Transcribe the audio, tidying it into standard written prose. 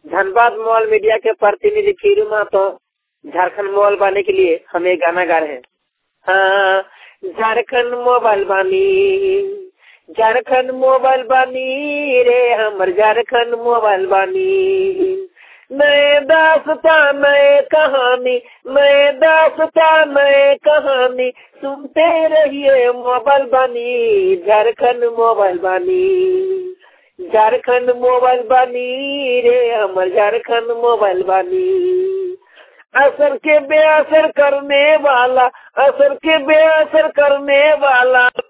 Dhanbad mall media के प्रतिनिधि खीरू तो झारखंड मोबाइल बानी के लिए हमें गाना गा रहे हैं। हाँ, झारखंड मोबाइल बानी, झारखंड मोबाइल बानी रे, हमर झारखंड मोबाइल बानी। नए दास्ता नए कहानी, नए दास्ता नए कहानी, सुनते रहिए मोबाइल बानी, झारखंड मोबाइल बानी, झारखंड मोबाइल बानी रे, हमर झारखंड मोबाइल बानी। असर के बेअसर करने वाला, असर के बेअसर करने वाला